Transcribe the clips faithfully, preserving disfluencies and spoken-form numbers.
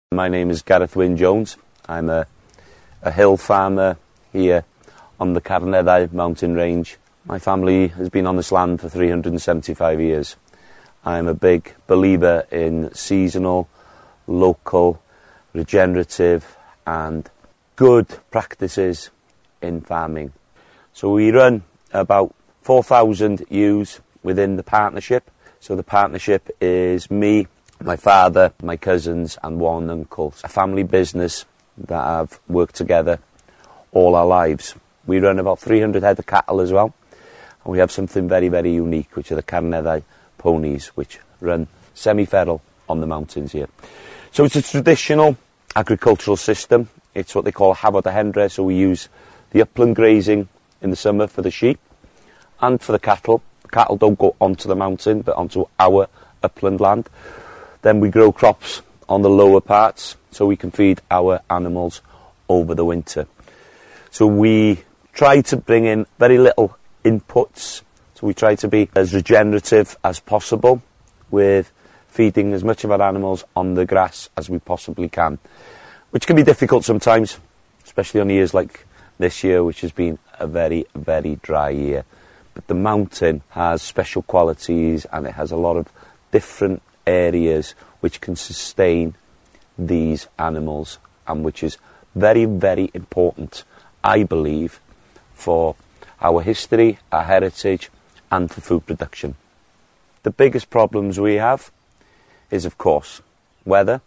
My name is Gareth Wyn Jones. I'm a, a hill farmer here on the Carneddau mountain range. My family has been on this land for three hundred seventy-five years. I'm a big believer in seasonal, local, regenerative and good practices in farming. So we run about four thousand ewes within the partnership. So the partnership is me, my father, my cousins and one uncle. A family business that have worked together all our lives. We run about three hundred head of cattle as well. And we have something very, very unique, which are the Carneddau ponies, which run semi-feral on the mountains here. So it's a traditional agricultural system. It's what they call Hafod a Hendre, so we use the upland grazing in the summer for the sheep and for the cattle. The cattle don't go onto the mountain, but onto our upland land. Then we grow crops on the lower parts so we can feed our animals over the winter. So we try to bring in very little inputs. So we try to be as regenerative as possible with feeding as much of our animals on the grass as we possibly can, which can be difficult sometimes, especially on years like this year, which has been a very, very dry year. But the mountain has special qualities and it has a lot of different areas which can sustain these animals and which is very, very important, I believe, for our history, our heritage and for food production. The biggest problems we have is, of course, weather,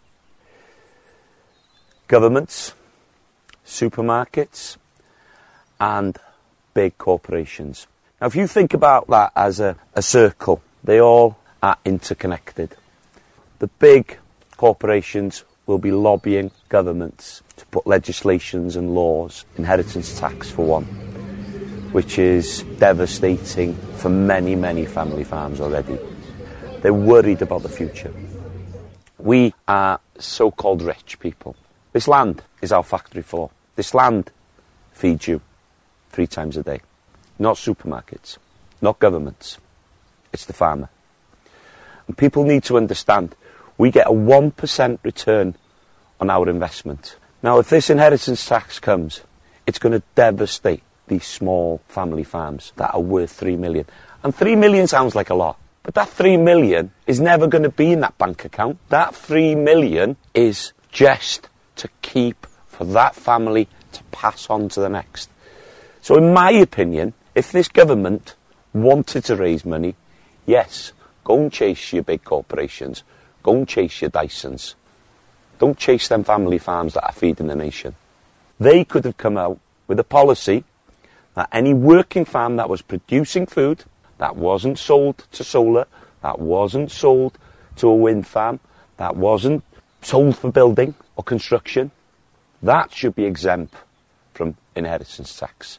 governments, supermarkets and big corporations. Now, if you think about that as a, a circle, they all are interconnected. The big corporations will be lobbying governments to put legislations and laws, inheritance tax for one, which is devastating for many, many family farms already. They're worried about the future. We are so-called rich people. This land is our factory floor. This land feeds you three times a day. Not supermarkets, not governments. It's the farmer. And people need to understand we get a one percent return on our investment. Now, if this inheritance tax comes, it's going to devastate these small family farms that are worth three million. And three million sounds like a lot, but that three million is never going to be in that bank account. That three million is just to keep for that family to pass on to the next. So in my opinion, if this government wanted to raise money, yes, go and chase your big corporations. Go and chase your Dysons. Don't chase them family farms that are feeding the nation. They could have come out with a policy that any working farm that was producing food, that wasn't sold to solar, that wasn't sold to a wind farm, that wasn't sold for building or construction, that should be exempt from inheritance tax.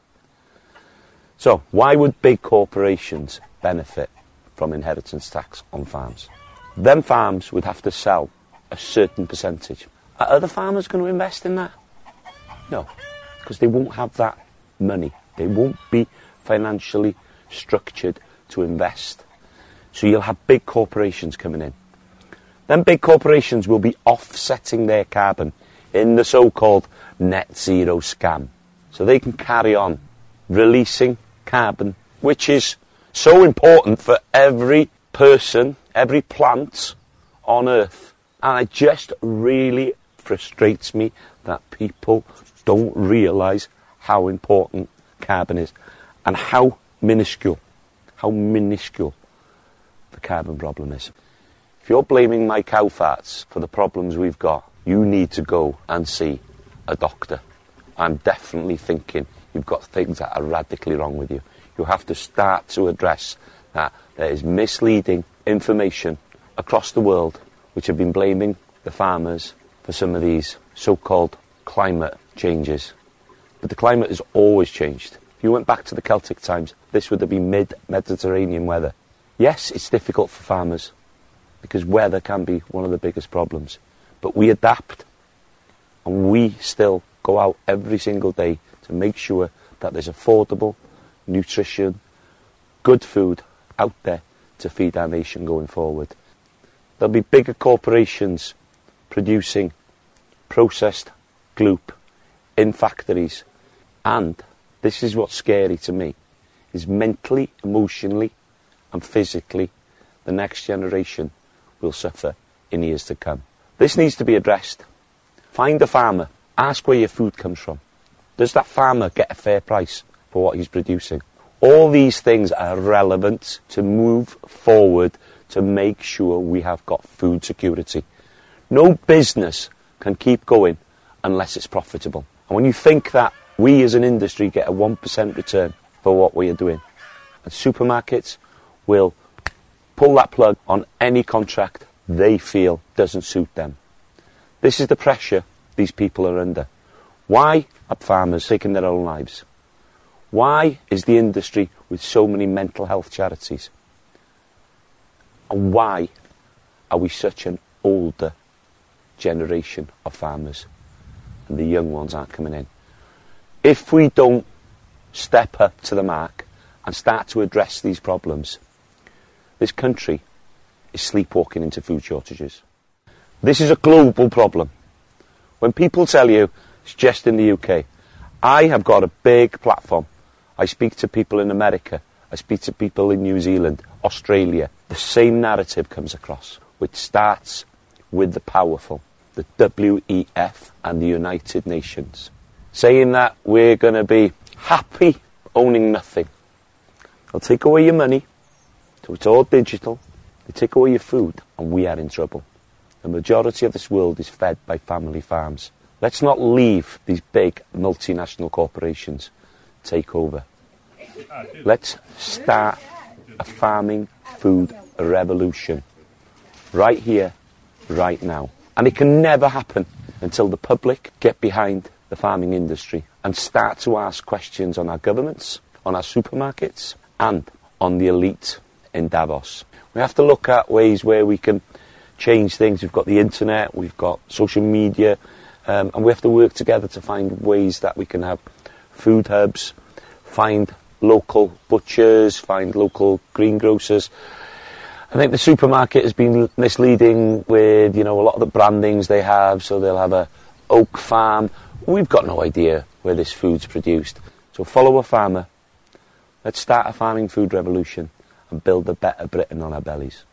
So why would big corporations benefit from inheritance tax on farms? Them farms would have to sell a certain percentage. Are other farmers going to invest in that? No, because they won't have that money. They won't be financially structured to invest. So you'll have big corporations coming in. Then big corporations will be offsetting their carbon in the so-called net zero scam. So they can carry on releasing carbon, which is so important for every person, every plant on Earth. And it just really frustrates me that people don't realise how important carbon is and how minuscule, how minuscule the carbon problem is. If you're blaming my cow farts for the problems we've got, you need to go and see a doctor. I'm definitely thinking you've got things that are radically wrong with you. You have to start to address that there is misleading information across the world which have been blaming the farmers for some of these so-called climate changes. But the climate has always changed. If you went back to the Celtic times, this would have been mid-Mediterranean weather. Yes, it's difficult for farmers because weather can be one of the biggest problems. But we adapt and we still go out every single day to make sure that there's affordable nutrition, good food out there to feed our nation going forward. There'll be bigger corporations producing processed gloop in factories. And this is what's scary to me, is mentally, emotionally and physically the next generation will suffer in years to come. This needs to be addressed. Find a farmer, ask where your food comes from. Does that farmer get a fair price for what he's producing? All these things are relevant to move forward to make sure we have got food security. No business can keep going unless it's profitable. And when you think that we as an industry get a one percent return for what we are doing, and supermarkets will pull that plug on any contract they feel doesn't suit them. This is the pressure these people are under. Why are farmers taking their own lives? Why is the industry with so many mental health charities? And why are we such an older generation of farmers and the young ones aren't coming in? If we don't step up to the mark and start to address these problems, this country is sleepwalking into food shortages. This is a global problem. When people tell you it's just in the U K, I have got a big platform. I speak to people in America, I speak to people in New Zealand, Australia. The same narrative comes across, which starts with the powerful, the W E F and the United Nations, saying that we're going to be happy owning nothing. They'll take away your money, so it's all digital. They take away your food, and we are in trouble. The majority of this world is fed by family farms. Let's not leave these big multinational corporations take over. Let's start a farming food revolution right here, right now. And it can never happen until the public get behind the farming industry and start to ask questions on our governments, on our supermarkets, and on the elite in Davos. We have to look at ways where we can change things. We've got the internet, we've got social media, um, and we have to work together to find ways that we can have food hubs, find local butchers, find local greengrocers. I think the supermarket has been misleading with, you know, a lot of the brandings they have, so they'll have a oak farm. We've got no idea where this food's produced. So follow a farmer. Let's start a farming food revolution and build a better Britain on our bellies.